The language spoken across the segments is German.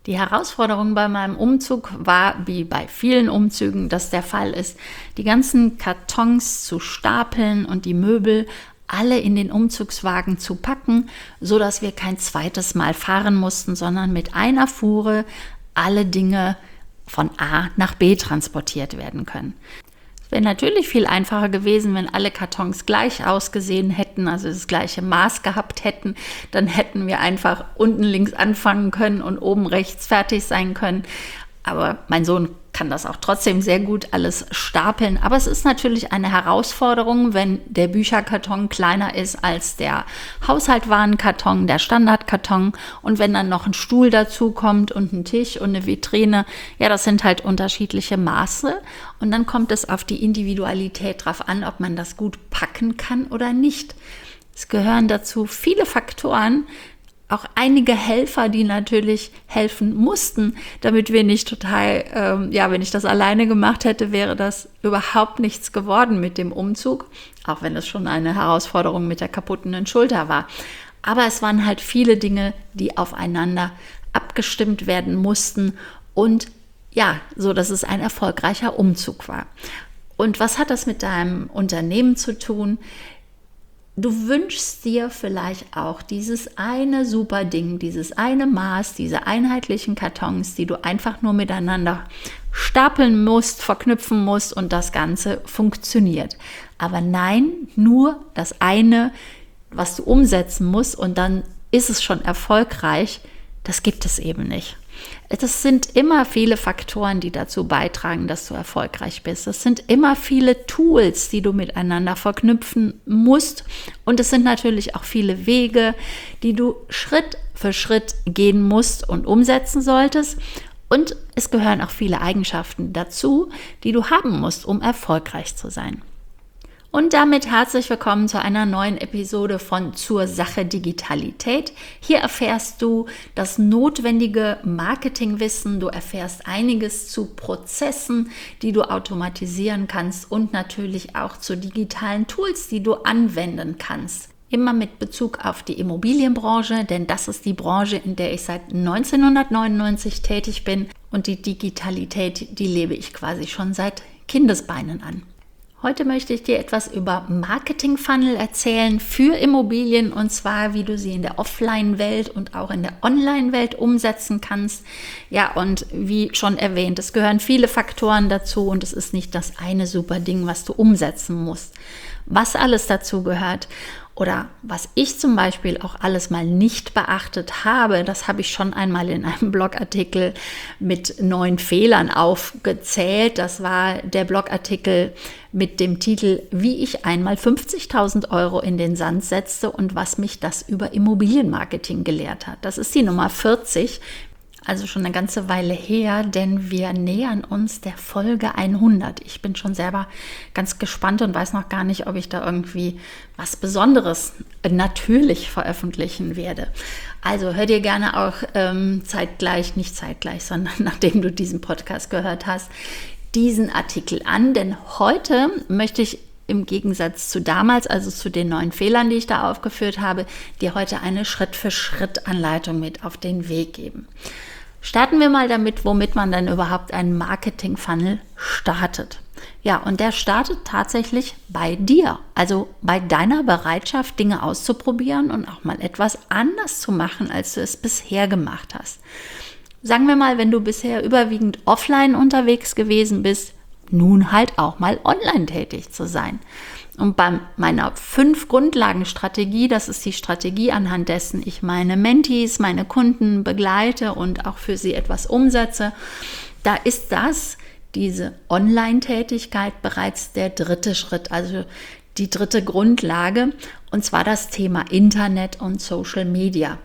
Die Herausforderung bei meinem Umzug war, wie bei vielen Umzügen das der Fall ist, die ganzen Kartons zu stapeln und die Möbel alle in den Umzugswagen zu packen, sodass wir kein zweites Mal fahren mussten, sondern mit einer Fuhre alle Dinge von A nach B transportiert werden können. Es wäre natürlich viel einfacher gewesen, wenn alle Kartons gleich ausgesehen hätten, also das gleiche Maß gehabt hätten. Dann hätten wir einfach unten links anfangen können und oben rechts fertig sein können. Aber mein Sohn kann das auch trotzdem sehr gut alles stapeln. Aber es ist natürlich eine Herausforderung, wenn der Bücherkarton kleiner ist als der Haushaltwarenkarton, der Standardkarton. Und wenn dann noch ein Stuhl dazu kommt und ein Tisch und eine Vitrine, ja, das sind halt unterschiedliche Maße. Und dann kommt es auf die Individualität drauf an, ob man das gut packen kann oder nicht. Es gehören dazu viele Faktoren, auch einige Helfer, die natürlich helfen mussten, damit wir nicht total, wenn ich das alleine gemacht hätte, wäre das überhaupt nichts geworden mit dem Umzug, auch wenn es schon eine Herausforderung mit der kaputten Schulter war. Aber es waren halt viele Dinge, die aufeinander abgestimmt werden mussten und ja, so dass es ein erfolgreicher Umzug war. Und was hat das mit deinem Unternehmen zu tun? Du wünschst dir vielleicht auch dieses eine super Ding, dieses eine Maß, diese einheitlichen Kartons, die du einfach nur miteinander stapeln musst, verknüpfen musst und das Ganze funktioniert. Aber nein, nur das eine, was du umsetzen musst und dann ist es schon erfolgreich, das gibt es eben nicht. Das sind immer viele Faktoren, die dazu beitragen, dass du erfolgreich bist. Es sind immer viele Tools, die du miteinander verknüpfen musst. Und es sind natürlich auch viele Wege, die du Schritt für Schritt gehen musst und umsetzen solltest. Und es gehören auch viele Eigenschaften dazu, die du haben musst, um erfolgreich zu sein. Und damit herzlich willkommen zu einer neuen Episode von Zur Sache Digitalität. Hier erfährst du das notwendige Marketingwissen, du erfährst einiges zu Prozessen, die du automatisieren kannst und natürlich auch zu digitalen Tools, die du anwenden kannst. Immer mit Bezug auf die Immobilienbranche, denn das ist die Branche, in der ich seit 1999 tätig bin und die Digitalität, die lebe ich quasi schon seit Kindesbeinen an. Heute möchte ich dir etwas über Marketing-Funnel erzählen für Immobilien und zwar, wie du sie in der Offline-Welt und auch in der Online-Welt umsetzen kannst. Ja, und wie schon erwähnt, es gehören viele Faktoren dazu und es ist nicht das eine super Ding, was du umsetzen musst. Was alles dazu gehört oder was ich zum Beispiel auch alles mal nicht beachtet habe, das habe ich schon einmal in einem Blogartikel mit 9 Fehlern aufgezählt. Das war der Blogartikel mit dem Titel, wie ich einmal 50.000 Euro in den Sand setzte und was mich das über Immobilienmarketing gelehrt hat. Das ist die Nummer 40. Also schon eine ganze Weile her, denn wir nähern uns der Folge 100. Ich bin schon selber ganz gespannt und weiß noch gar nicht, ob ich da irgendwie was Besonderes natürlich veröffentlichen werde. Also hör dir gerne auch nicht zeitgleich, sondern nachdem du diesen Podcast gehört hast, diesen Artikel an. Denn heute möchte ich im Gegensatz zu damals, also zu den 9 Fehlern, die ich da aufgeführt habe, dir heute eine Schritt-für-Schritt-Anleitung mit auf den Weg geben. Starten wir mal damit, womit man dann überhaupt einen Marketing-Funnel startet. Ja, und der startet tatsächlich bei dir, also bei deiner Bereitschaft, Dinge auszuprobieren und auch mal etwas anders zu machen, als du es bisher gemacht hast. Sagen wir mal, wenn du bisher überwiegend offline unterwegs gewesen bist, nun halt auch mal online tätig zu sein. Und bei meiner 5 Grundlagenstrategie, das ist die Strategie, anhand dessen ich meine Mentees, meine Kunden begleite und auch für sie etwas umsetze, da ist diese Online-Tätigkeit bereits der 3. Schritt, also die 3. Grundlage, und zwar das Thema Internet und Social Media.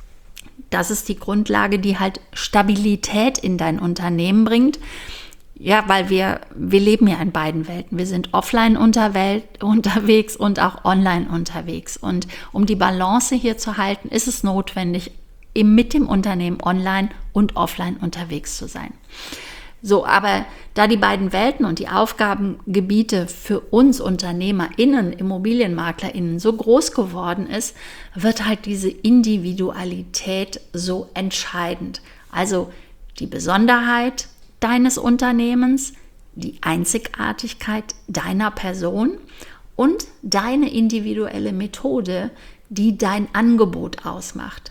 Das ist die Grundlage, die halt Stabilität in dein Unternehmen bringt. Ja, weil wir leben ja in beiden Welten. Wir sind offline unterwegs und auch online unterwegs. Und um die Balance hier zu halten, ist es notwendig, eben mit dem Unternehmen online und offline unterwegs zu sein. So, aber da die beiden Welten und die Aufgabengebiete für uns UnternehmerInnen, ImmobilienmaklerInnen so groß geworden ist, wird halt diese Individualität so entscheidend. Also die Besonderheit deines Unternehmens, die Einzigartigkeit deiner Person und deine individuelle Methode, die dein Angebot ausmacht.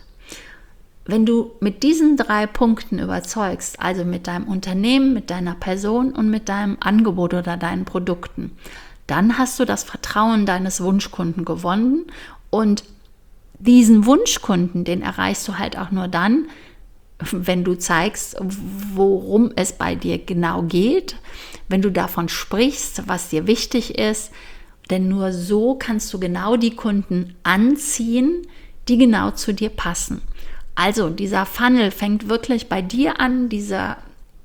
Wenn du mit diesen 3 Punkten überzeugst, also mit deinem Unternehmen, mit deiner Person und mit deinem Angebot oder deinen Produkten, dann hast du das Vertrauen deines Wunschkunden gewonnen und diesen Wunschkunden, den erreichst du halt auch nur dann, wenn du zeigst, worum es bei dir genau geht, wenn du davon sprichst, was dir wichtig ist, denn nur so kannst du genau die Kunden anziehen, die genau zu dir passen. Also dieser Funnel fängt wirklich bei dir an, dieser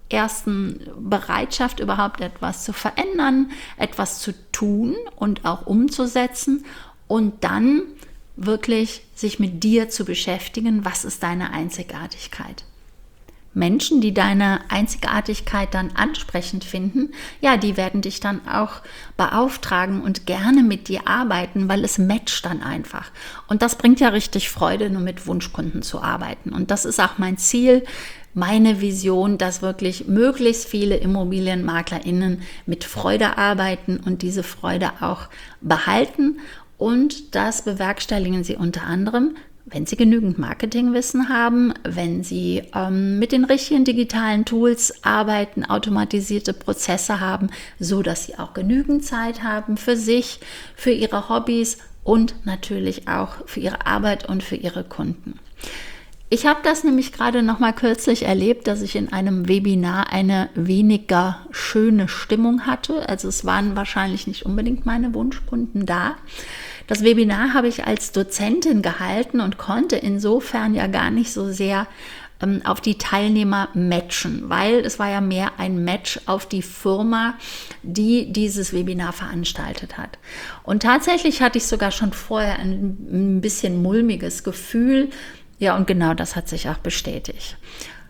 ersten Bereitschaft überhaupt etwas zu verändern, etwas zu tun und auch umzusetzen und dann wirklich sich mit dir zu beschäftigen, was ist deine Einzigartigkeit. Menschen, die deine Einzigartigkeit dann ansprechend finden, ja, die werden dich dann auch beauftragen und gerne mit dir arbeiten, weil es matcht dann einfach. Und das bringt ja richtig Freude, nur mit Wunschkunden zu arbeiten. Und das ist auch mein Ziel, meine Vision, dass wirklich möglichst viele ImmobilienmaklerInnen mit Freude arbeiten und diese Freude auch behalten. Und das bewerkstelligen sie unter anderem, wenn sie genügend Marketingwissen haben, wenn sie mit den richtigen digitalen Tools arbeiten, automatisierte Prozesse haben, so dass sie auch genügend Zeit haben für sich, für ihre Hobbys und natürlich auch für ihre Arbeit und für ihre Kunden. Ich habe das nämlich gerade noch mal kürzlich erlebt, dass ich in einem Webinar eine weniger schöne Stimmung hatte. Also es waren wahrscheinlich nicht unbedingt meine Wunschkunden da. Das Webinar habe ich als Dozentin gehalten und konnte insofern ja gar nicht so sehr auf die Teilnehmer matchen, weil es war ja mehr ein Match auf die Firma, die dieses Webinar veranstaltet hat. Und tatsächlich hatte ich sogar schon vorher ein bisschen mulmiges Gefühl. Ja, und genau das hat sich auch bestätigt.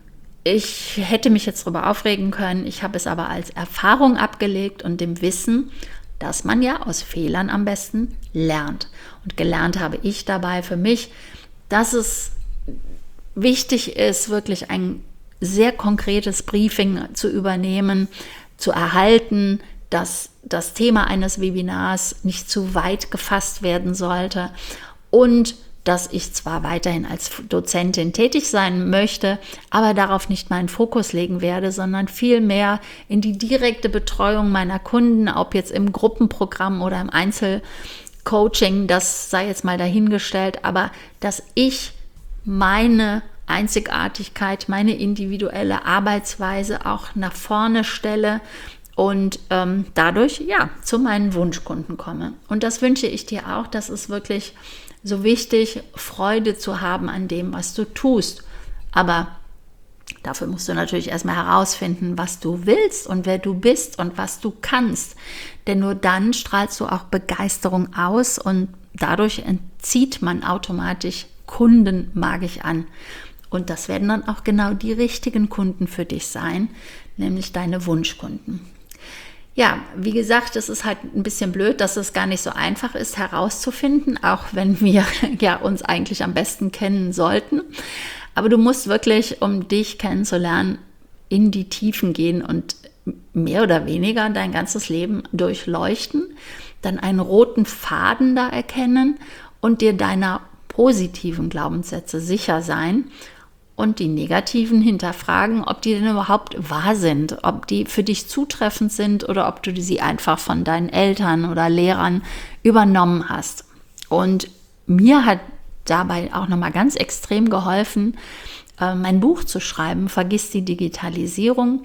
Ich hätte mich jetzt darüber aufregen können, ich habe es aber als Erfahrung abgelegt und dem Wissen, dass man ja aus Fehlern am besten lernt. Und gelernt habe ich dabei für mich, dass es wichtig ist, wirklich ein sehr konkretes Briefing zu übernehmen, zu erhalten, dass das Thema eines Webinars nicht zu weit gefasst werden sollte und dass ich zwar weiterhin als Dozentin tätig sein möchte, aber darauf nicht meinen Fokus legen werde, sondern vielmehr in die direkte Betreuung meiner Kunden, ob jetzt im Gruppenprogramm oder im Einzelcoaching, das sei jetzt mal dahingestellt, aber dass ich meine Einzigartigkeit, meine individuelle Arbeitsweise auch nach vorne stelle und dadurch ja zu meinen Wunschkunden komme. Und das wünsche ich dir auch, dass es wirklich so wichtig, Freude zu haben an dem, was du tust. Aber dafür musst du natürlich erstmal herausfinden, was du willst und wer du bist und was du kannst. Denn nur dann strahlst du auch Begeisterung aus und dadurch entzieht man automatisch Kunden magisch an. Und das werden dann auch genau die richtigen Kunden für dich sein, nämlich deine Wunschkunden. Ja, wie gesagt, es ist halt ein bisschen blöd, dass es gar nicht so einfach ist herauszufinden, auch wenn wir ja uns eigentlich am besten kennen sollten. Aber du musst wirklich, um dich kennenzulernen, in die Tiefen gehen und mehr oder weniger dein ganzes Leben durchleuchten, dann einen roten Faden da erkennen und dir deiner positiven Glaubenssätze sicher sein und die negativen hinterfragen, ob die denn überhaupt wahr sind, ob die für dich zutreffend sind oder ob du sie einfach von deinen Eltern oder Lehrern übernommen hast. Und mir hat dabei auch nochmal ganz extrem geholfen, mein Buch zu schreiben, Vergiss die Digitalisierung.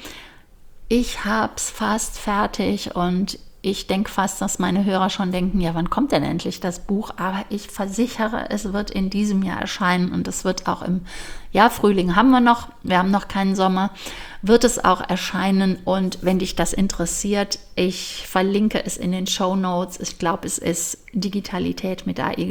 Ich habe es fast fertig und ich denke fast, dass meine Hörer schon denken, ja, wann kommt denn endlich das Buch? Aber ich versichere, es wird in diesem Jahr erscheinen und es wird auch im Frühling haben wir haben noch keinen Sommer, wird es auch erscheinen. Und wenn dich das interessiert, ich verlinke es in den Shownotes. Ich glaube, es ist Digitalität mit AE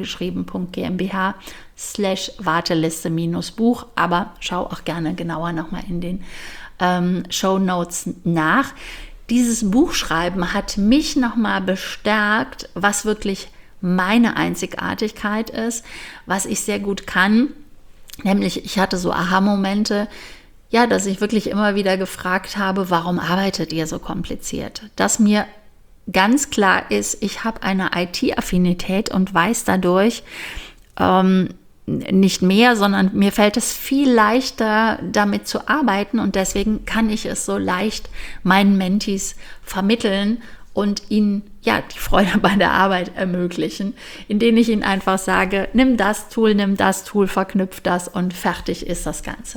geschrieben.gmbh/Warteliste-Buch, aber schau auch gerne genauer nochmal in den Shownotes nach. Dieses Buchschreiben hat mich nochmal bestärkt, was wirklich meine Einzigartigkeit ist, was ich sehr gut kann. Nämlich, ich hatte so Aha-Momente, ja, dass ich wirklich immer wieder gefragt habe, warum arbeitet ihr so kompliziert? Dass mir ganz klar ist, ich habe eine IT-Affinität und weiß dadurch nicht mehr, sondern mir fällt es viel leichter, damit zu arbeiten und deswegen kann ich es so leicht meinen Mentees vermitteln und ihnen ja die Freude bei der Arbeit ermöglichen, indem ich ihnen einfach sage, nimm das Tool, verknüpf das und fertig ist das Ganze.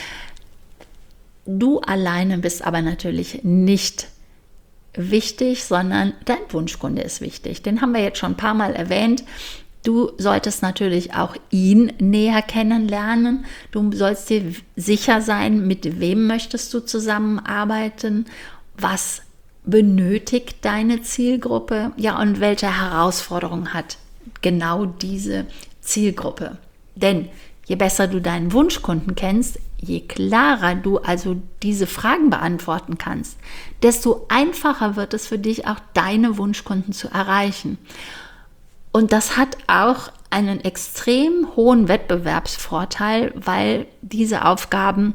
Du alleine bist aber natürlich nicht wichtig, sondern dein Wunschkunde ist wichtig. Den haben wir jetzt schon ein paar Mal erwähnt. Du solltest natürlich auch ihn näher kennenlernen. Du sollst dir sicher sein, mit wem möchtest du zusammenarbeiten, was benötigt deine Zielgruppe, ja, und welche Herausforderungen hat genau diese Zielgruppe. Denn je besser du deinen Wunschkunden kennst, je klarer du also diese Fragen beantworten kannst, desto einfacher wird es für dich, auch deine Wunschkunden zu erreichen. Und das hat auch einen extrem hohen Wettbewerbsvorteil, weil diese Aufgaben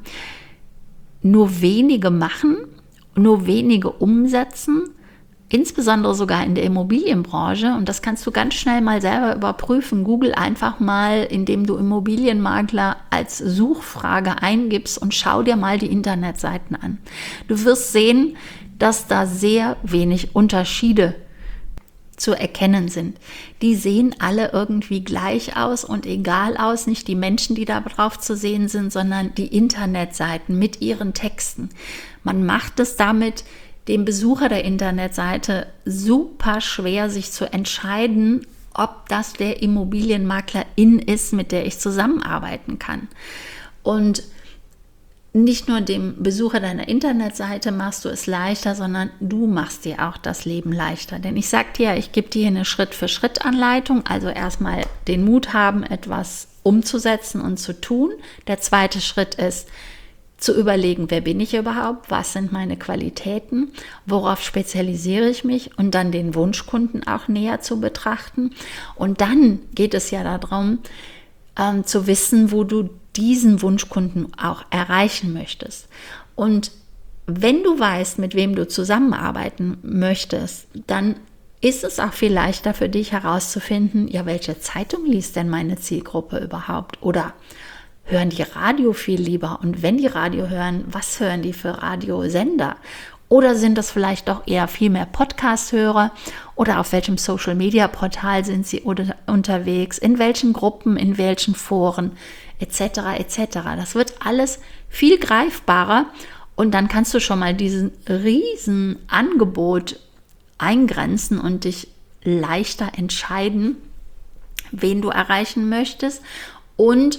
nur wenige machen, nur wenige umsetzen, insbesondere sogar in der Immobilienbranche. Und das kannst du ganz schnell mal selber überprüfen. Google einfach mal, indem du Immobilienmakler als Suchfrage eingibst und schau dir mal die Internetseiten an. Du wirst sehen, dass da sehr wenig Unterschiede zu erkennen sind. Die sehen alle irgendwie gleich aus und egal aus, nicht die Menschen, die da drauf zu sehen sind, sondern die Internetseiten mit ihren Texten. Man macht es damit dem Besucher der Internetseite super schwer, sich zu entscheiden, ob das der Immobilienmaklerin ist, mit der ich zusammenarbeiten kann. Und nicht nur dem Besucher deiner Internetseite machst du es leichter, sondern du machst dir auch das Leben leichter. Denn ich sage dir, ich gebe dir eine Schritt-für-Schritt-Anleitung, also erstmal den Mut haben, etwas umzusetzen und zu tun. Der zweite Schritt ist, zu überlegen, wer bin ich überhaupt, was sind meine Qualitäten, worauf spezialisiere ich mich und dann den Wunschkunden auch näher zu betrachten. Und dann geht es ja darum, zu wissen, wo du diesen Wunschkunden auch erreichen möchtest. Und wenn du weißt, mit wem du zusammenarbeiten möchtest, dann ist es auch viel leichter für dich herauszufinden, ja, welche Zeitung liest denn meine Zielgruppe überhaupt? Oder hören die Radio viel lieber? Und wenn die Radio hören, was hören die für Radiosender? Oder sind das vielleicht doch eher viel mehr Podcast-Hörer? Oder auf welchem Social-Media-Portal sind sie unterwegs? In welchen Gruppen, in welchen Foren, etc. etc. Das wird alles viel greifbarer und dann kannst du schon mal diesen riesen Angebot eingrenzen und dich leichter entscheiden, wen du erreichen möchtest und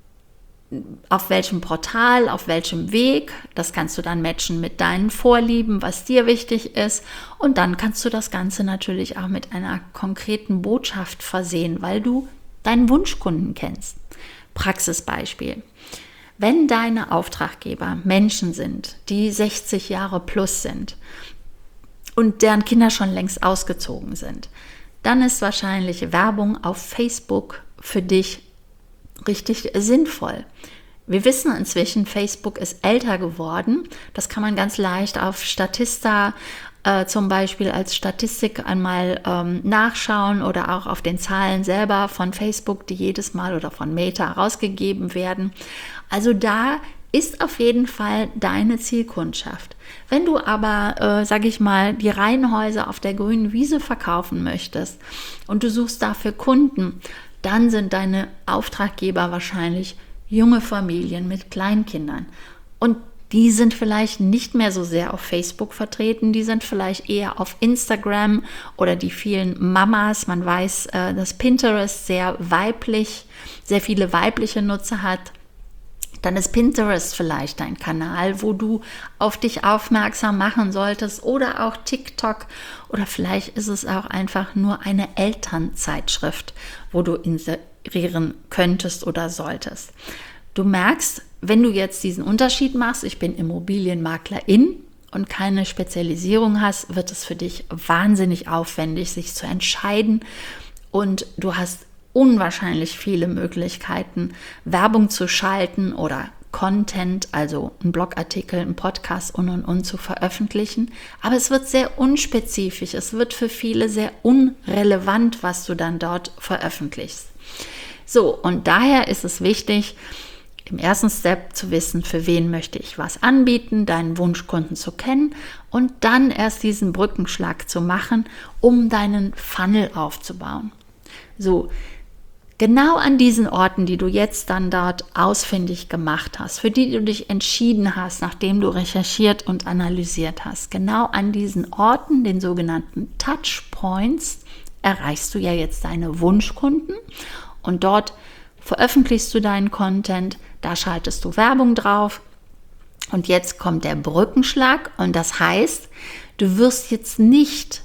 auf welchem Portal, auf welchem Weg. Das kannst du dann matchen mit deinen Vorlieben, was dir wichtig ist. Und dann kannst du das Ganze natürlich auch mit einer konkreten Botschaft versehen, weil du deinen Wunschkunden kennst. Praxisbeispiel. Wenn deine Auftraggeber Menschen sind, die 60 Jahre plus sind und deren Kinder schon längst ausgezogen sind, dann ist wahrscheinlich Werbung auf Facebook für dich richtig sinnvoll. Wir wissen inzwischen, Facebook ist älter geworden. Das kann man ganz leicht auf Statista zum Beispiel als Statistik einmal nachschauen oder auch auf den Zahlen selber von Facebook, die jedes Mal oder von Meta rausgegeben werden. Also da ist auf jeden Fall deine Zielkundschaft. Wenn du aber, sage ich mal, die Reihenhäuser auf der grünen Wiese verkaufen möchtest und du suchst dafür Kunden, dann sind deine Auftraggeber wahrscheinlich junge Familien mit Kleinkindern. Und die sind vielleicht nicht mehr so sehr auf Facebook vertreten, die sind vielleicht eher auf Instagram oder die vielen Mamas. Man weiß, dass Pinterest sehr viele weibliche Nutzer hat. Dann ist Pinterest vielleicht ein Kanal, wo du auf dich aufmerksam machen solltest oder auch TikTok oder vielleicht ist es auch einfach nur eine Elternzeitschrift, wo du inserieren könntest oder solltest. Du merkst, wenn du jetzt diesen Unterschied machst, ich bin Immobilienmaklerin und keine Spezialisierung hast, wird es für dich wahnsinnig aufwendig, sich zu entscheiden und du hast unwahrscheinlich viele Möglichkeiten, Werbung zu schalten oder Content, also einen Blogartikel, einen Podcast und zu veröffentlichen. Aber es wird sehr unspezifisch, es wird für viele sehr unrelevant, was du dann dort veröffentlichst. So, und daher ist es wichtig, im ersten Step zu wissen, für wen möchte ich was anbieten, deinen Wunschkunden zu kennen und dann erst diesen Brückenschlag zu machen, um deinen Funnel aufzubauen. So, genau an diesen Orten, die du jetzt dann dort ausfindig gemacht hast, für die du dich entschieden hast, nachdem du recherchiert und analysiert hast, genau an diesen Orten, den sogenannten Touchpoints, erreichst du ja jetzt deine Wunschkunden und dort veröffentlichst du deinen Content, da schaltest du Werbung drauf und jetzt kommt der Brückenschlag und das heißt, du wirst jetzt nicht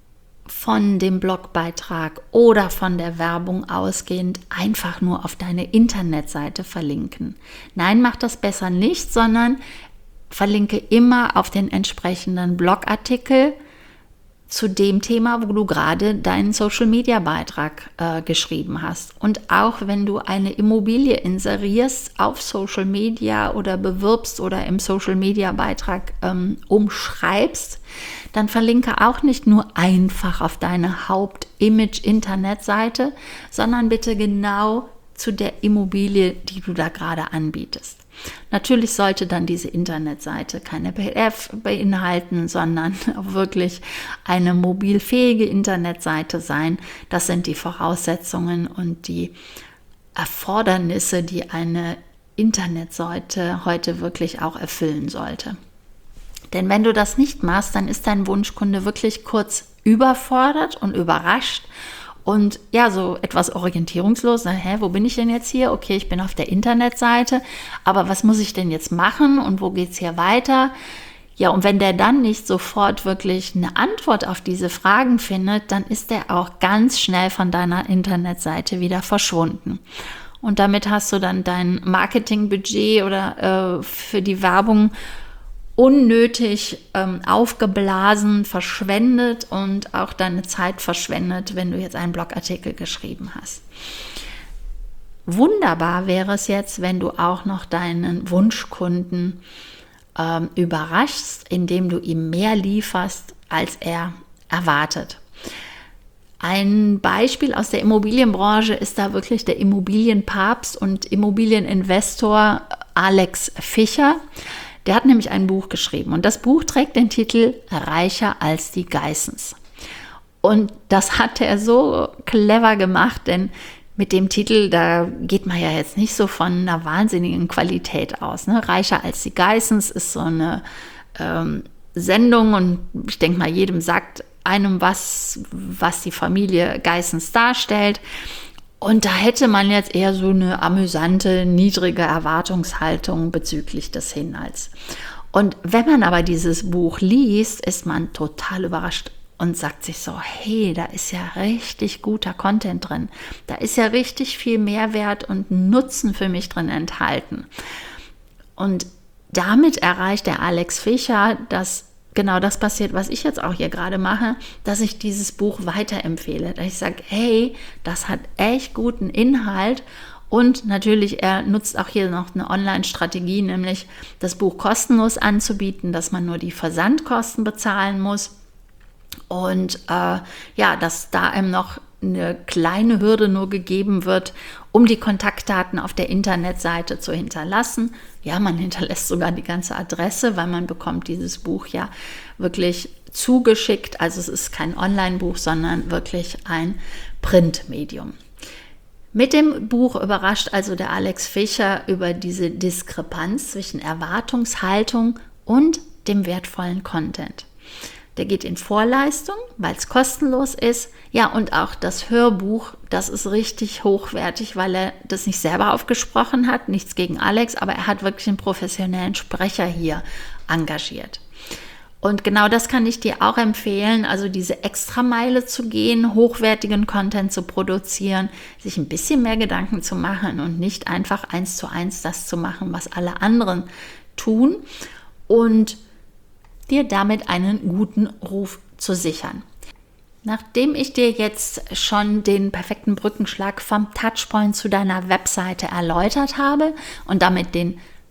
von dem Blogbeitrag oder von der Werbung ausgehend einfach nur auf deine Internetseite verlinken. Nein, mach das besser nicht, sondern verlinke immer auf den entsprechenden Blogartikel zu dem Thema, wo du gerade deinen Social-Media-Beitrag geschrieben hast. Und auch wenn du eine Immobilie inserierst auf Social Media oder bewirbst oder im Social-Media-Beitrag umschreibst, dann verlinke auch nicht nur einfach auf deine Haupt-Image-Internetseite, sondern bitte genau zu der Immobilie, die du da gerade anbietest. Natürlich sollte dann diese Internetseite keine PDF beinhalten, sondern auch wirklich eine mobilfähige Internetseite sein. Das sind die Voraussetzungen und die Erfordernisse, die eine Internetseite heute wirklich auch erfüllen sollte. Denn wenn du das nicht machst, dann ist dein Wunschkunde wirklich kurz überfordert und überrascht und ja, so etwas orientierungslos. Wo bin ich denn jetzt hier? Okay, ich bin auf der Internetseite, aber was muss ich denn jetzt machen und wo geht es hier weiter? Ja, und wenn der dann nicht sofort wirklich eine Antwort auf diese Fragen findet, dann ist der auch ganz schnell von deiner Internetseite wieder verschwunden. Und damit hast du dann dein Marketingbudget oder für die Werbung unnötig aufgeblasen, verschwendet und auch deine Zeit verschwendet, wenn du jetzt einen Blogartikel geschrieben hast. Wunderbar wäre es jetzt, wenn du auch noch deinen Wunschkunden überraschst, indem du ihm mehr lieferst, als er erwartet. Ein Beispiel aus der Immobilienbranche ist da wirklich der Immobilienpapst und Immobilieninvestor Alex Fischer. Der hat nämlich ein Buch geschrieben und das Buch trägt den Titel Reicher als die Geissens. Und das hat er so clever gemacht, denn mit dem Titel, da geht man ja jetzt nicht so von einer wahnsinnigen Qualität aus. Ne? Reicher als die Geissens ist so eine Sendung und ich denke mal, jedem sagt einem was die Familie Geissens darstellt. Und da hätte man jetzt eher so eine amüsante, niedrige Erwartungshaltung bezüglich des Inhalts. Und wenn man aber dieses Buch liest, ist man total überrascht und sagt sich so, hey, da ist ja richtig guter Content drin. Da ist ja richtig viel Mehrwert und Nutzen für mich drin enthalten. Und damit erreicht der Alex Fischer, dass genau das passiert, was ich jetzt auch hier gerade mache, dass ich dieses Buch weiterempfehle. Dass ich sage, hey, das hat echt guten Inhalt und natürlich, er nutzt auch hier noch eine Online-Strategie, nämlich das Buch kostenlos anzubieten, dass man nur die Versandkosten bezahlen muss und dass da einem noch eine kleine Hürde nur gegeben wird, um die Kontaktdaten auf der Internetseite zu hinterlassen. Ja, man hinterlässt sogar die ganze Adresse, weil man bekommt dieses Buch ja wirklich zugeschickt. Also es ist kein Online-Buch, sondern wirklich ein Printmedium. Mit dem Buch überrascht also der Alex Fischer über diese Diskrepanz zwischen Erwartungshaltung und dem wertvollen Content. Der geht in Vorleistung, weil es kostenlos ist. Ja, und auch das Hörbuch, das ist richtig hochwertig, weil er das nicht selber aufgesprochen hat. Nichts gegen Alex, aber er hat wirklich einen professionellen Sprecher hier engagiert. Und genau das kann ich dir auch empfehlen, also diese Extrameile zu gehen, hochwertigen Content zu produzieren, sich ein bisschen mehr Gedanken zu machen und nicht einfach 1:1 das zu machen, was alle anderen tun und dir damit einen guten Ruf zu sichern. Nachdem ich dir jetzt schon den perfekten Brückenschlag vom Touchpoint zu deiner Webseite erläutert habe und damit den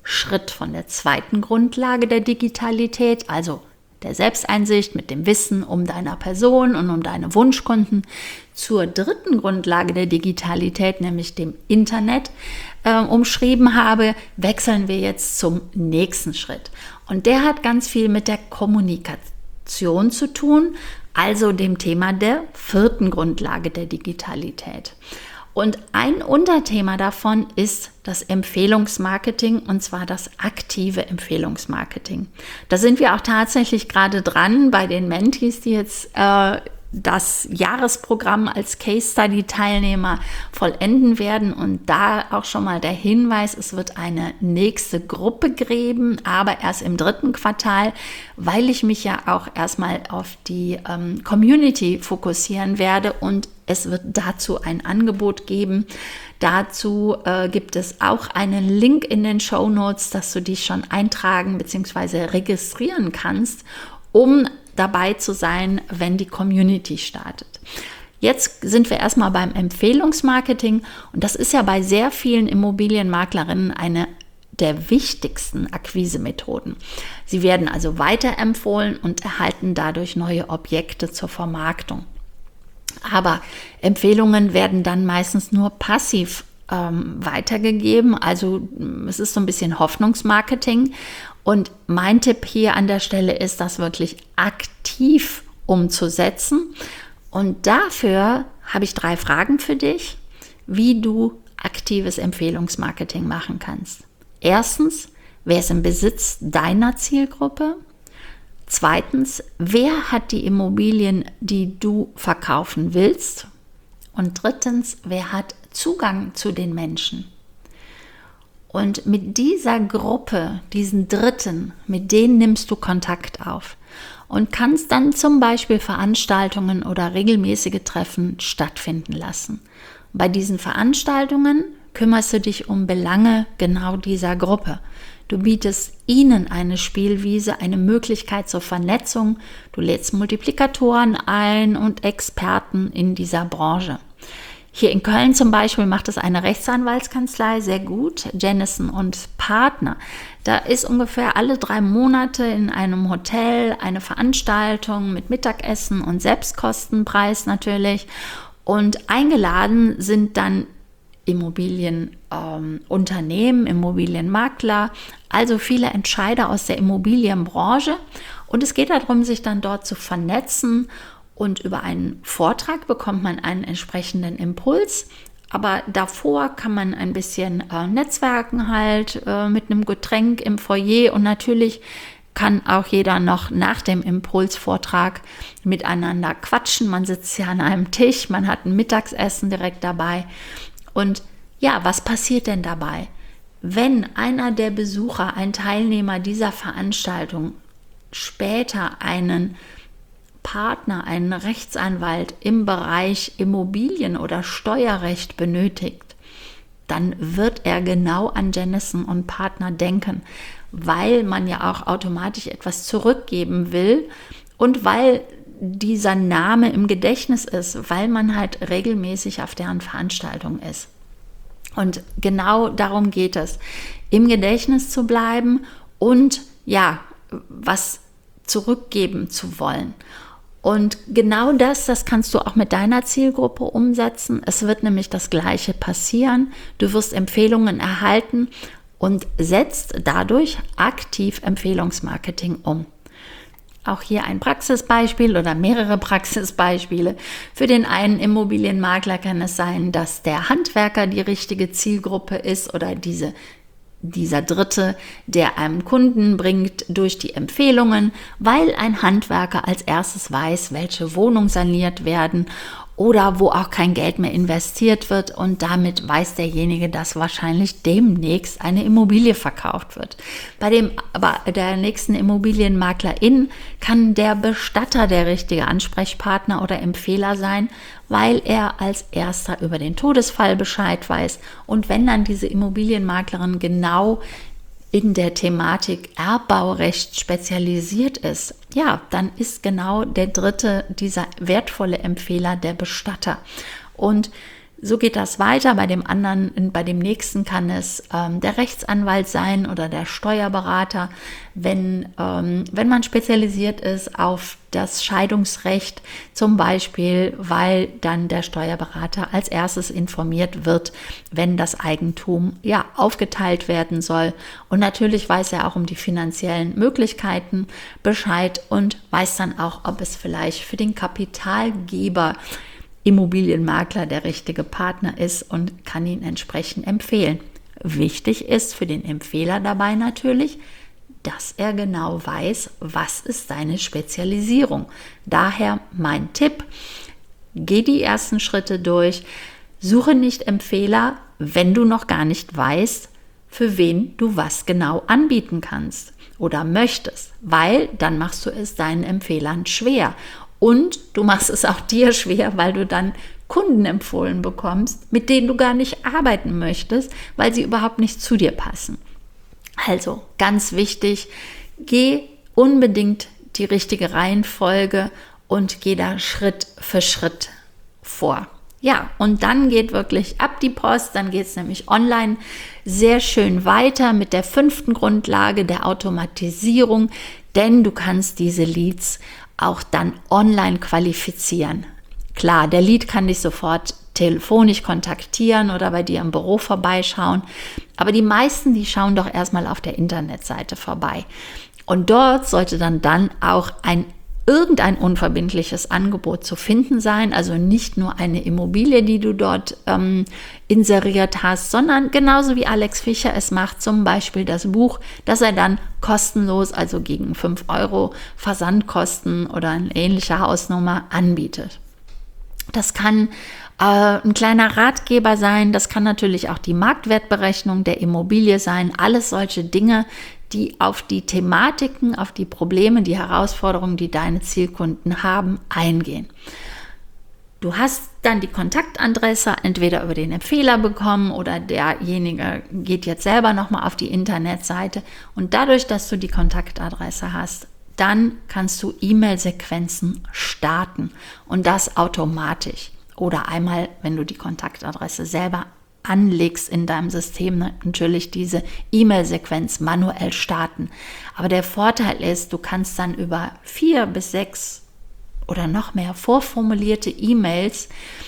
Schritt von der zweiten Grundlage der Digitalität, also der Selbsteinsicht mit dem Wissen um deiner Person und um deine Wunschkunden, zur dritten Grundlage der Digitalität, nämlich dem Internet, umschrieben habe, wechseln wir jetzt zum nächsten Schritt. Und der hat ganz viel mit der Kommunikation zu tun, also dem Thema der vierten Grundlage der Digitalität. Und ein Unterthema davon ist das Empfehlungsmarketing, und zwar das aktive Empfehlungsmarketing. Da sind wir auch tatsächlich gerade dran bei den Mentees, die jetzt das Jahresprogramm als Case Study Teilnehmer vollenden werden. Und da auch schon mal der Hinweis, es wird eine nächste Gruppe geben, aber erst im 3. Quartal, weil ich mich ja auch erstmal auf die Community fokussieren werde und es wird dazu ein Angebot geben. Dazu gibt es auch einen Link in den Shownotes, dass du dich schon eintragen bzw. registrieren kannst, um dabei zu sein, wenn die Community startet. Jetzt sind wir erstmal beim Empfehlungsmarketing und das ist ja bei sehr vielen Immobilienmaklerinnen eine der wichtigsten Akquisemethoden. Sie werden also weiterempfohlen und erhalten dadurch neue Objekte zur Vermarktung. Aber Empfehlungen werden dann meistens nur passiv weitergegeben, also es ist so ein bisschen Hoffnungsmarketing. Und mein Tipp hier an der Stelle ist, das wirklich aktiv umzusetzen. Und dafür habe ich 3 Fragen für dich, wie du aktives Empfehlungsmarketing machen kannst. Erstens, wer ist im Besitz deiner Zielgruppe? Zweitens, wer hat die Immobilien, die du verkaufen willst? Und drittens, wer hat Zugang zu den Menschen? Und mit dieser Gruppe, diesen Dritten, mit denen nimmst du Kontakt auf und kannst dann zum Beispiel Veranstaltungen oder regelmäßige Treffen stattfinden lassen. Bei diesen Veranstaltungen kümmerst du dich um Belange genau dieser Gruppe. Du bietest ihnen eine Spielwiese, eine Möglichkeit zur Vernetzung. Du lädst Multiplikatoren ein und Experten in dieser Branche. Hier in Köln zum Beispiel macht es eine Rechtsanwaltskanzlei sehr gut, Jennison und Partner. Da ist ungefähr alle 3 Monate in einem Hotel eine Veranstaltung mit Mittagessen und Selbstkostenpreis natürlich. Und eingeladen sind dann Immobilienunternehmen, Immobilienmakler, also viele Entscheider aus der Immobilienbranche. Und es geht darum, sich dann dort zu vernetzen. Und über einen Vortrag bekommt man einen entsprechenden Impuls. Aber davor kann man ein bisschen netzwerken halt mit einem Getränk im Foyer. Und natürlich kann auch jeder noch nach dem Impulsvortrag miteinander quatschen. Man sitzt ja an einem Tisch, man hat ein Mittagessen direkt dabei. Und ja, was passiert denn dabei? Wenn einer der Besucher, ein Teilnehmer dieser Veranstaltung später einen Partner, einen Rechtsanwalt im Bereich Immobilien oder Steuerrecht benötigt, dann wird er genau an Jennison und Partner denken, weil man ja auch automatisch etwas zurückgeben will und weil dieser Name im Gedächtnis ist, weil man halt regelmäßig auf deren Veranstaltung ist. Und genau darum geht es, im Gedächtnis zu bleiben und ja, was zurückgeben zu wollen. Und genau das kannst du auch mit deiner Zielgruppe umsetzen. Es wird nämlich das Gleiche passieren. Du wirst Empfehlungen erhalten und setzt dadurch aktiv Empfehlungsmarketing um. Auch hier ein Praxisbeispiel oder mehrere Praxisbeispiele. Für den einen Immobilienmakler kann es sein, dass der Handwerker die richtige Zielgruppe ist oder dieser Dritte, der einem Kunden bringt durch die Empfehlungen, weil ein Handwerker als erstes weiß, welche Wohnungen saniert werden oder wo auch kein Geld mehr investiert wird und damit weiß derjenige, dass wahrscheinlich demnächst eine Immobilie verkauft wird. Aber der nächsten Immobilienmaklerin kann der Bestatter der richtige Ansprechpartner oder Empfehler sein, weil er als erster über den Todesfall Bescheid weiß. Und wenn dann diese Immobilienmaklerin genau in der Thematik Erbbaurecht spezialisiert ist, ja, dann ist genau der Dritte, dieser wertvolle Empfehler, der Bestatter. Und So geht das weiter. Bei dem anderen, bei dem nächsten kann es der Rechtsanwalt sein oder der Steuerberater, wenn man spezialisiert ist auf das Scheidungsrecht, zum Beispiel, weil dann der Steuerberater als erstes informiert wird, wenn das Eigentum aufgeteilt werden soll. Und natürlich weiß er auch um die finanziellen Möglichkeiten Bescheid und weiß dann auch, ob es vielleicht für den Kapitalgeber Immobilienmakler der richtige Partner ist und kann ihn entsprechend empfehlen. Wichtig ist für den Empfehler dabei natürlich, dass er genau weiß, was ist seine Spezialisierung. Daher mein Tipp, geh die ersten Schritte durch, suche nicht Empfehler, wenn du noch gar nicht weißt, für wen du was genau anbieten kannst oder möchtest, weil dann machst du es deinen Empfehlern schwer. Und du machst es auch dir schwer, weil du dann Kunden empfohlen bekommst, mit denen du gar nicht arbeiten möchtest, weil sie überhaupt nicht zu dir passen. Also ganz wichtig, geh unbedingt die richtige Reihenfolge und geh da Schritt für Schritt vor. Ja, und dann geht wirklich ab die Post, dann geht es nämlich online sehr schön weiter mit der 5. Grundlage der Automatisierung, denn du kannst diese Leads auch dann online qualifizieren. Klar, der Lead kann dich sofort telefonisch kontaktieren oder bei dir im Büro vorbeischauen, aber die meisten, die schauen doch erstmal auf der Internetseite vorbei. Und dort sollte dann auch irgendein unverbindliches Angebot zu finden sein, also nicht nur eine Immobilie, die du dort inseriert hast, sondern genauso wie Alex Fischer es macht, zum Beispiel das Buch, das er dann kostenlos, also gegen 5 € Versandkosten oder eine ähnliche Hausnummer anbietet. Das kann ein kleiner Ratgeber sein, das kann natürlich auch die Marktwertberechnung der Immobilie sein, alles solche Dinge, die auf die Thematiken, auf die Probleme, die Herausforderungen, die deine Zielkunden haben, eingehen. Du hast dann die Kontaktadresse entweder über den Empfehler bekommen oder derjenige geht jetzt selber nochmal auf die Internetseite und dadurch, dass du die Kontaktadresse hast, dann kannst du E-Mail-Sequenzen starten und das automatisch oder einmal, wenn du die Kontaktadresse selber anlegst in deinem System, natürlich diese E-Mail-Sequenz manuell starten. Aber der Vorteil ist, du kannst dann über 4 bis 6 oder noch mehr vorformulierte E-Mails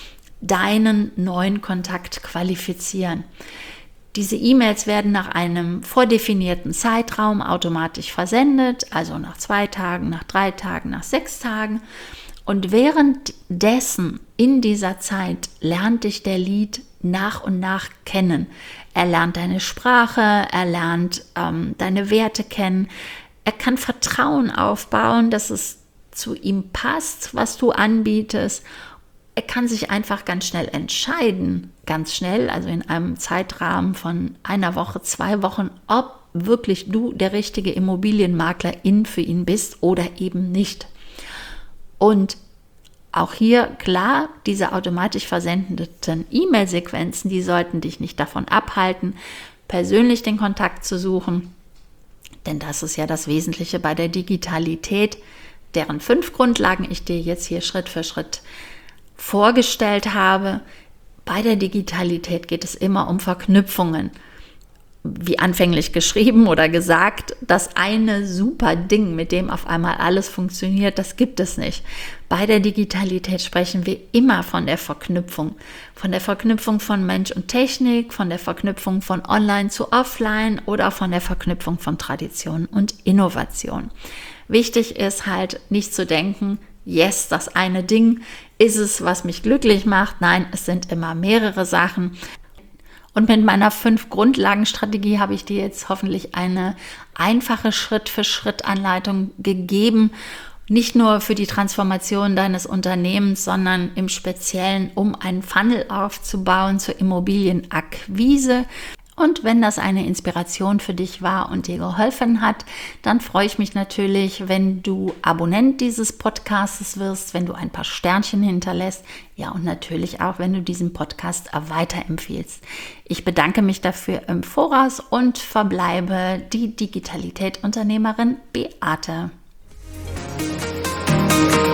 deinen neuen Kontakt qualifizieren. Diese E-Mails werden nach einem vordefinierten Zeitraum automatisch versendet, also nach 2 Tagen, nach 3 Tagen, nach 6 Tagen. Und währenddessen, in dieser Zeit, lernt dich der Lead nach und nach kennen. Er lernt deine Sprache, er lernt deine Werte kennen. Er kann Vertrauen aufbauen, dass es zu ihm passt, was du anbietest. Er kann sich einfach ganz schnell entscheiden, ganz schnell, also in einem Zeitrahmen von 1 Woche, 2 Wochen, ob wirklich du der richtige Immobilienmakler für ihn bist oder eben nicht. Und auch hier klar, diese automatisch versendeten E-Mail-Sequenzen, die sollten dich nicht davon abhalten, persönlich den Kontakt zu suchen, denn das ist ja das Wesentliche bei der Digitalität, deren 5 Grundlagen ich dir jetzt hier Schritt für Schritt vorgestellt habe. Bei der Digitalität geht es immer um Verknüpfungen. Wie anfänglich geschrieben oder gesagt, das eine super Ding, mit dem auf einmal alles funktioniert, das gibt es nicht. Bei der Digitalität sprechen wir immer von der Verknüpfung von Mensch und Technik, von der Verknüpfung von Online zu Offline oder von der Verknüpfung von Tradition und Innovation. Wichtig ist halt nicht zu denken, yes, das eine Ding ist es, was mich glücklich macht. Nein, es sind immer mehrere Sachen. Und mit meiner 5-Grundlagen-Strategie habe ich dir jetzt hoffentlich eine einfache Schritt-für-Schritt-Anleitung gegeben, nicht nur für die Transformation deines Unternehmens, sondern im Speziellen, um einen Funnel aufzubauen zur Immobilienakquise. Und wenn das eine Inspiration für dich war und dir geholfen hat, dann freue ich mich natürlich, wenn du Abonnent dieses Podcasts wirst, wenn du ein paar Sternchen hinterlässt, ja und natürlich auch, wenn du diesen Podcast weiterempfiehlst. Ich bedanke mich dafür im Voraus und verbleibe die Digitalität-Unternehmerin Beate.